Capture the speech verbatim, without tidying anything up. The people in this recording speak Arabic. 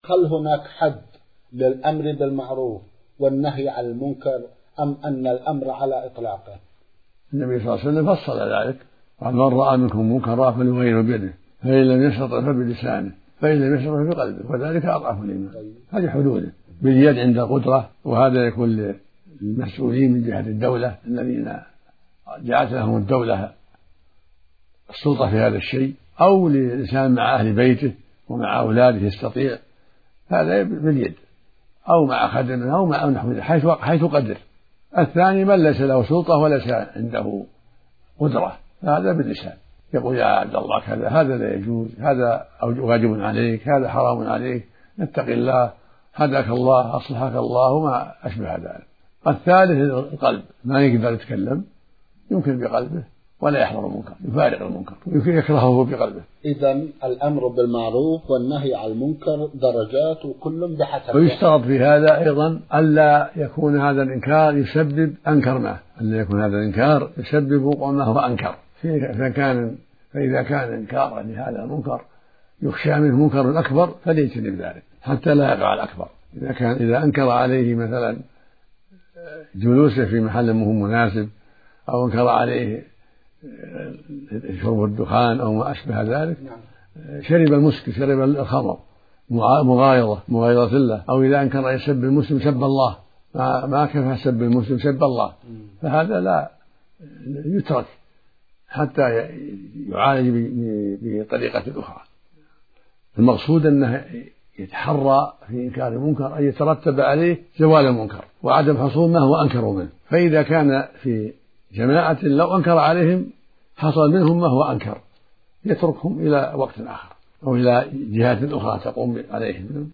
هل هناك حد للأمر بالمعروف والنهي عن المنكر أم أن الأمر على إطلاقه؟ النبي صلى الله عليه وسلم فصل ذلك قال من رأى منكم منكرا فليغيره بيده فإن لم يستطع فبلسانه فإن لم يستطع فبقلبه وذلك أضعف الإيمان. هذه حدوده باليد عند القدرة، وهذا يكون للمسؤولين من جهة الدولة الذين جاءت لهم الدولة السلطة في هذا الشيء، أو للإنسان مع أهل بيته ومع أولاده يستطيع، هذا باليد أو مع خدمه أو مع نحو حيث حيث قدر. الثاني من ليس له سلطة وليس عنده قدرة هذا باللسان يقول يا عبد الله كذا، هذا لا يجوز، هذا واجب عليك، هذا حرام عليك، اتق الله، هداك الله، أصلحك الله، وما أشبه ذلك. الثالث القلب ما يقدر يتكلم، يمكن بقلبه ولا يحضر المنكر، يفارق المنكر، يمكن يكرهه بقلبه. إذن الأمر بالمعروف والنهي عن المنكر درجات وكل بحسب. ويشترط في هذا أيضا ألا يكون هذا الإنكار يسبب أنكر ما ألا يكون هذا الإنكار يسبب وقوع ما هو أنكر. فإذا كان فإذا كان إنكارا لهذا المنكر يخشى منه منكر أكبر فليجتنب ذلك حتى لا يقع الأكبر. إذا كان إذا أنكر عليه مثلا جلوسه في محل مو مناسب، أو أنكر عليه شرب الدخان أو ما أشبه ذلك، شرب المسك، شرب الخمر، مغايظة مغايظة الله، أو إذا أنكر يسب المسلم سب الله، ما ما كفى سب المسلم سب الله، فهذا لا يترك حتى يعالج بطريقة أخرى. المقصود أنه يتحرى في إنكار المنكر أن يترتب عليه زوال المنكر وعدم حصول ما هو أنكر منه. فإذا كان في جماعة لو أنكر عليهم حصل منهم ما هو أنكر، يتركهم إلى وقت آخر أو إلى جهات أخرى تقوم عليهم.